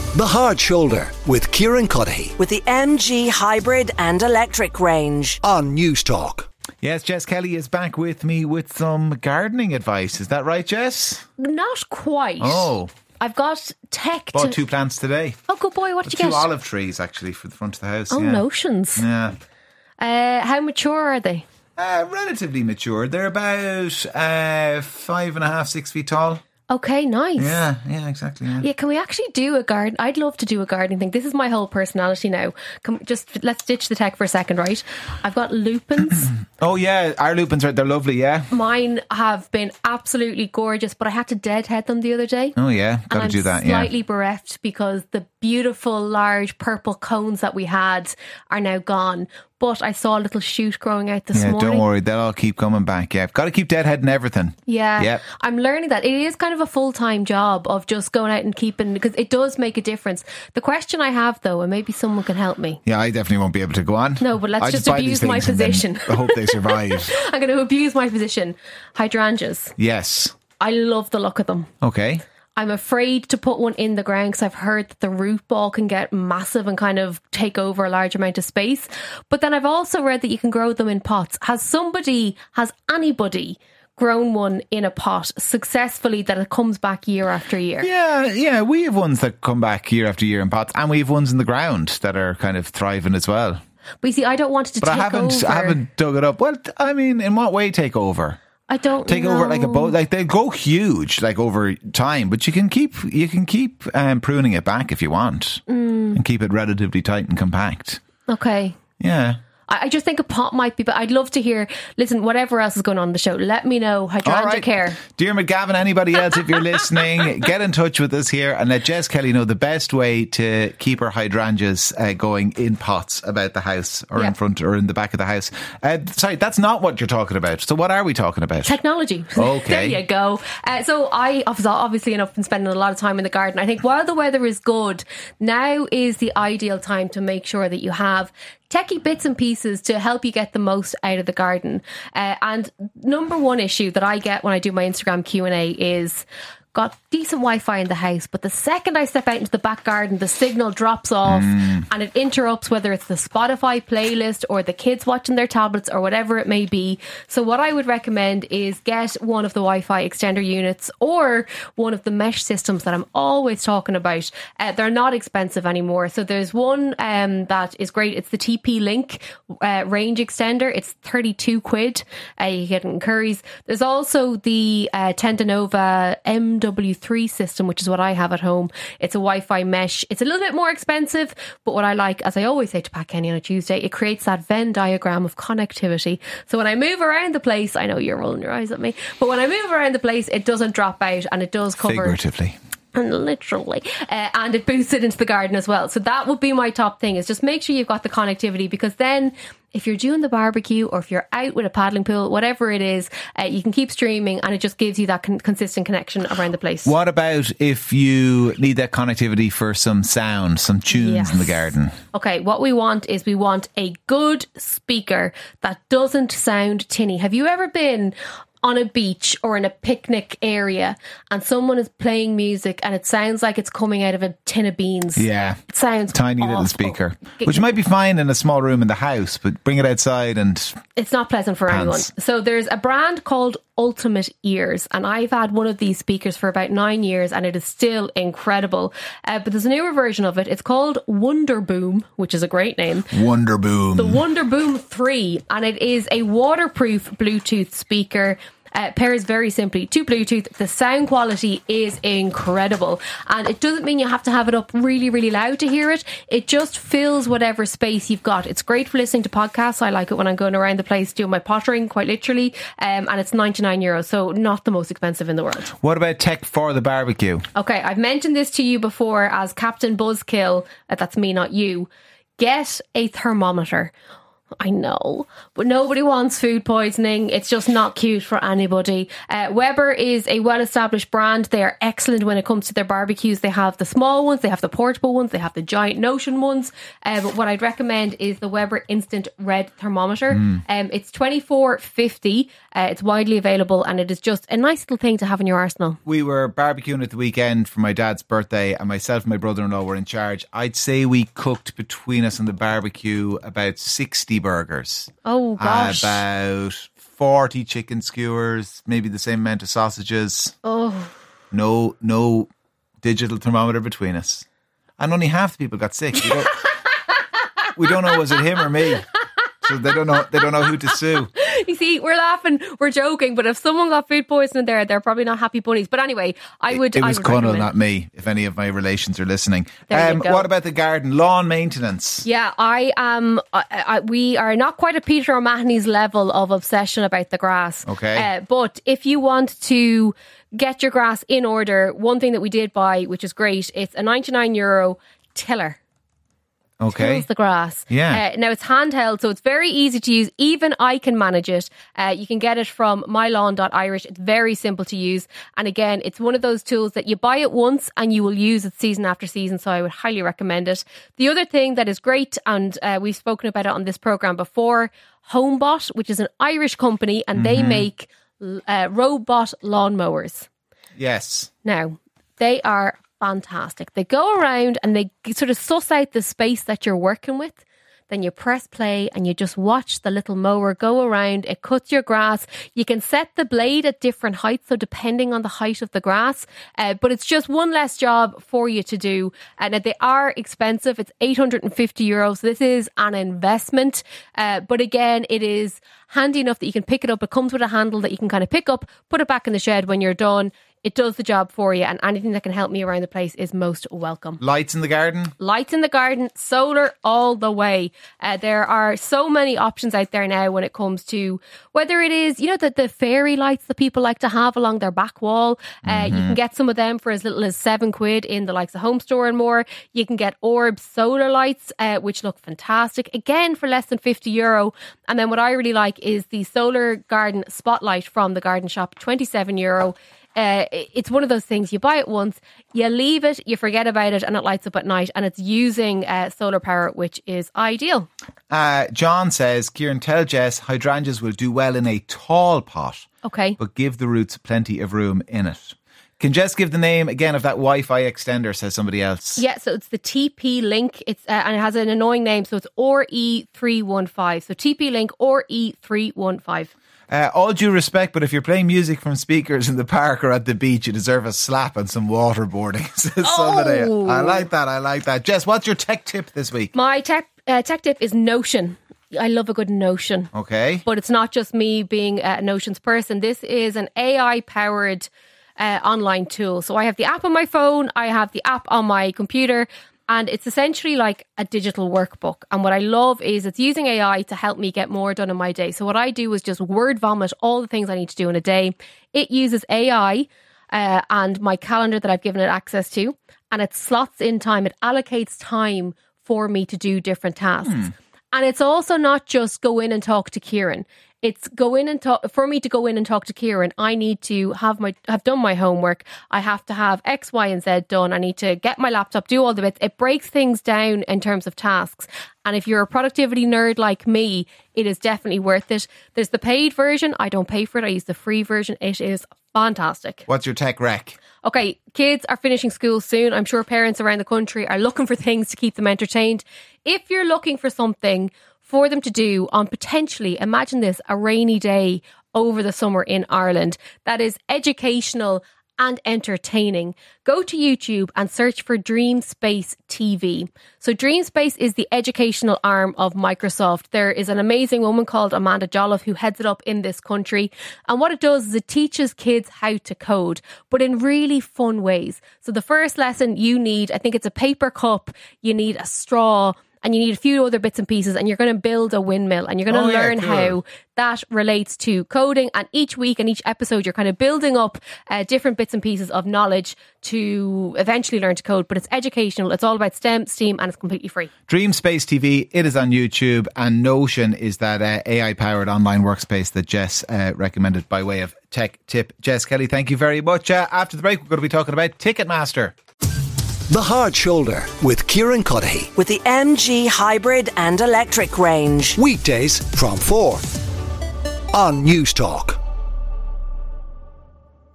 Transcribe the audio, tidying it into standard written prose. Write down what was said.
The Hard Shoulder with Kieran Cuddihy with the MG hybrid and electric range on News Talk. Yes, Jess Kelly is back with me with some gardening advice. Is that right, Jess? Not quite. Oh. I've got tech Bought 2 plants today. Oh, good boy. What did you get? 2 olive trees, actually, for the front of the house. Oh, yeah. notions. Yeah. How mature are they? Relatively mature. They're about 5.5, 6 feet tall. Okay, nice. Yeah, exactly. Yeah, can we actually do a garden? I'd love to do a gardening thing. This is my whole personality now. Let's ditch the tech for a second, right? I've got lupins. Oh yeah, our lupins they're lovely, yeah. Mine have been absolutely gorgeous, but I had to deadhead them the other day. Oh yeah, got to do that, yeah. I'm slightly bereft because the beautiful large purple cones that we had are now gone. But I saw a little shoot growing out this morning. Yeah, don't worry, they'll all keep coming back. Yeah, got to keep deadheading everything. Yeah, yep. I'm learning that it is kind of a full-time job of just going out and keeping, because it does make a difference. The question I have though, and maybe someone can help me. Yeah, I definitely won't be able to go on. No, but let's just abuse my position. I hope they survive. I'm going to abuse my position. Hydrangeas. Yes. I love the look of them. Okay. I'm afraid to put one in the ground because I've heard that the root ball can get massive and kind of take over a large amount of space. But then I've also read that you can grow them in pots. Has anybody grown one in a pot successfully that it comes back year after year? Yeah, we have ones that come back year after year in pots, and we have ones in the ground that are kind of thriving as well. But you see, I don't want it to take over. I haven't dug it up. Well, I mean, in what way take over? I don't take know. Over like a boat. Like they go huge, like over time. But you can keep pruning it back if you want, and keep it relatively tight and compact. Okay. Yeah. I just think a pot might be, but I'd love to hear, listen, whatever else is going on in the show, let me know. Hydrangea care. Dear McGavin, anybody else, if you're listening, get in touch with us here and let Jess Kelly know the best way to keep her hydrangeas going in pots about the house or in front or in the back of the house. Sorry, that's not what you're talking about. So what are we talking about? Technology. Okay. There you go. So I obviously enough been spending a lot of time in the garden. I think while the weather is good, now is the ideal time to make sure that you have techie bits and pieces to help you get the most out of the garden. And number one issue that I get when I do my Instagram Q&A is, got decent Wi-Fi in the house, but the second I step out into the back garden, the signal drops off and it interrupts, whether it's the Spotify playlist or the kids watching their tablets or whatever it may be. So what I would recommend is get one of the Wi-Fi extender units or one of the mesh systems that I'm always talking about. They're not expensive anymore. So there's one that is great. It's the TP-Link range extender. It's 32 quid. You get it in Curry's. There's also the Tendonova MW3 system, which is what I have at home. It's a Wi-Fi mesh. It's a little bit more expensive, but what I like, as I always say to Pat Kenny on a Tuesday, it creates that Venn diagram of connectivity. So when I move around the place, I know you're rolling your eyes at me, but when I move around the place, it doesn't drop out and it does cover... Figuratively. And literally, and it boosts it into the garden as well. So that would be my top thing, is just make sure you've got the connectivity, because then if you're doing the barbecue or if you're out with a paddling pool, whatever it is, you can keep streaming and it just gives you that consistent connection around the place. What about if you need that connectivity for some sound, some tunes in the garden? Okay, what we want is a good speaker that doesn't sound tinny. Have you ever been on a beach or in a picnic area and someone is playing music and it sounds like it's coming out of a tin of beans? Yeah. It sounds tiny awful. Little speaker, which might be fine in a small room in the house, but bring it outside and... It's not pleasant for anyone. So there's a brand called Ultimate Ears, and I've had one of these speakers for about 9 years and it is still incredible. But there's a newer version of it. It's called Wonder Boom, which is a great name. Wonder Boom. The Wonder Boom 3, and it is a waterproof Bluetooth speaker. Pairs very simply to Bluetooth. The sound quality is incredible, and it doesn't mean you have to have it up really, really loud to hear it. It just fills whatever space you've got. It's great for listening to podcasts. I like it when I'm going around the place doing my pottering, quite literally, and it's €99, so not the most expensive in the world. What about tech for the barbecue? Okay, I've mentioned this to you before as Captain Buzzkill. That's me, not you. Get a thermometer. I know, but nobody wants food poisoning. It's just not cute for anybody. Weber is a well-established brand. They are excellent when it comes to their barbecues. They have the small ones, they have the portable ones, they have the giant Notion ones. But what I'd recommend is the Weber Instant Red Thermometer. It's $24.50. It's widely available, and it is just a nice little thing to have in your arsenal. We were barbecuing at the weekend for my dad's birthday, and myself and my brother-in-law were in charge. I'd say we cooked between us on the barbecue about 60 burgers. Oh gosh. About 40 chicken skewers, maybe the same amount of sausages. Oh. No digital thermometer between us. And only half the people got sick. We don't know, was it him or me? So they don't know who to sue. You see, we're laughing, we're joking, but if someone got food poisoning there, they're probably not happy bunnies. But anyway, It was Connell, not me, if any of my relations are listening. There you go. What about the garden? Lawn maintenance. Yeah, we are not quite at Peter O'Mahony's level of obsession about the grass. Okay. But if you want to get your grass in order, one thing that we did buy, which is great, it's a €99 tiller. Okay. Tills the grass. Yeah. Now it's handheld, so it's very easy to use. Even I can manage it. You can get it from mylawn.irish. It's very simple to use. And again, it's one of those tools that you buy it once and you will use it season after season. So I would highly recommend it. The other thing that is great, and we've spoken about it on this programme before, HomeBot, which is an Irish company, and they make robot lawnmowers. Yes. Now, they are fantastic. They go around and they sort of suss out the space that you're working with. Then you press play and you just watch the little mower go around. It cuts your grass. You can set the blade at different heights, so depending on the height of the grass. But it's just one less job for you to do. And they are expensive. It's €850. So this is an investment. But again, it is handy enough that you can pick it up. It comes with a handle that you can kind of pick up, put it back in the shed when you're done. It does the job for you, and anything that can help me around the place is most welcome. Lights in the garden? Lights in the garden, solar all the way. There are so many options out there now when it comes to whether it is, the fairy lights that people like to have along their back wall. You can get some of them for as little as £7 in the likes of Home Store and more. You can get Orb solar lights, which look fantastic. Again, for less than €50. And then what I really like is the solar garden spotlight from the garden shop, €27. It's one of those things, you buy it once, you leave it, you forget about it, and it lights up at night, and it's using solar power, which is ideal. John says, Kieran, tell Jess hydrangeas will do well in a tall pot. Okay. But give the roots plenty of room in it. Can Jess give the name again of that Wi-Fi extender, says somebody else? Yeah, so it's the TP-Link. It's and it has an annoying name, so it's RE315. So TP-Link RE315. All due respect, but if you're playing music from speakers in the park or at the beach, you deserve a slap and some waterboarding, says somebody. I like that. Jess, what's your tech tip this week? My tech tip is Notion. I love a good Notion. Okay. But it's not just me being a Notion's person. This is an AI-powered online tool. So I have the app on my phone, I have the app on my computer, and it's essentially like a digital workbook. And what I love is it's using AI to help me get more done in my day. So what I do is just word vomit all the things I need to do in a day. It uses AI and my calendar that I've given it access to, and it slots in time. It allocates time for me to do different tasks. And it's also not just go in and talk to Kieran. It's go in and talk. For me to go in and talk to Kieran, I need to have done my homework. I have to have X, Y, and Z done. I need to get my laptop, do all the bits. It breaks things down in terms of tasks. And if you're a productivity nerd like me, it is definitely worth it. There's the paid version. I don't pay for it. I use the free version. It is fantastic. What's your tech rec? Okay, kids are finishing school soon. I'm sure parents around the country are looking for things to keep them entertained. If you're looking for something for them to do on potentially, imagine this, a rainy day over the summer in Ireland that is educational and entertaining, go to YouTube and search for DreamSpace TV. So DreamSpace is the educational arm of Microsoft. There is an amazing woman called Amanda Jolliffe who heads it up in this country. And what it does is it teaches kids how to code, but in really fun ways. So the first lesson you need, I think it's a paper cup, you need a straw, and you need a few other bits and pieces, and you're going to build a windmill, and you're going to learn how that relates to coding. And each week and each episode, you're kind of building up different bits and pieces of knowledge to eventually learn to code. But it's educational. It's all about STEM, STEAM, and it's completely free. Dream Space TV, it is on YouTube, and Notion is that AI-powered online workspace that Jess recommended by way of tech tip. Jess Kelly, thank you very much. After the break, we're going to be talking about Ticketmaster. The Hard Shoulder with Kieran Cuddihy. With the MG hybrid and electric range. Weekdays from 4 on News Talk.